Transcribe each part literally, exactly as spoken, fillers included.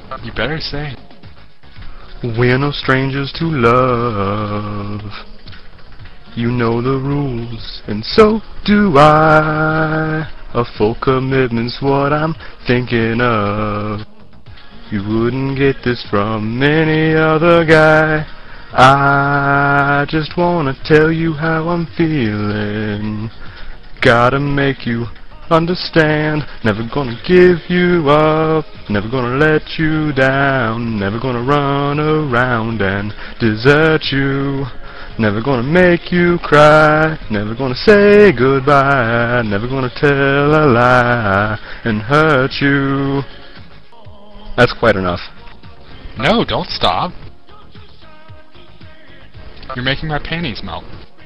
You better say. We're no strangers to love. You know the rules, and so do I. A full commitment's what I'm thinking of. You wouldn't get this from any other guy. I just wanna tell you how I'm feeling. Gotta make you understand. Never gonna give you up. Never gonna let you down. Never gonna run around and desert you. Never gonna make you cry. Never gonna say goodbye. Never gonna tell a lie and hurt you. That's quite enough. No, don't stop. You're making my panties melt.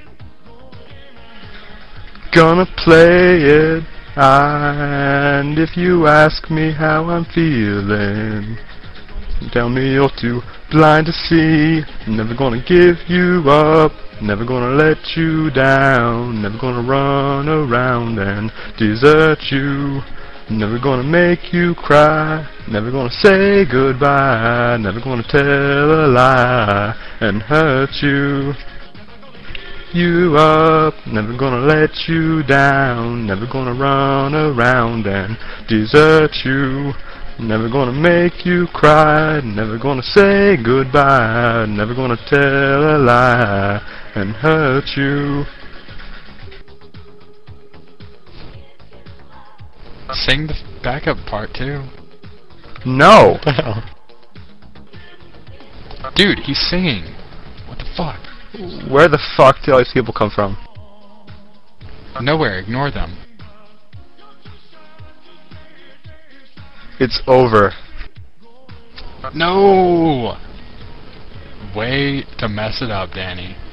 Gonna play it, and if you ask me how I'm feeling, tell me you're too blind to see. Never gonna give you up, never gonna let you down, never gonna run around and desert you. Never gonna make you cry, never gonna say goodbye, never gonna tell a lie and hurt you. You up, never gonna let you down, never gonna run around and desert you. Never gonna make you cry, never gonna say goodbye, never gonna tell a lie and hurt you. Sing the backup part too. No! Dude, he's singing. What the fuck? Where the fuck do all these people come from? Nowhere, ignore them. It's over. No! Way to mess it up, Danny.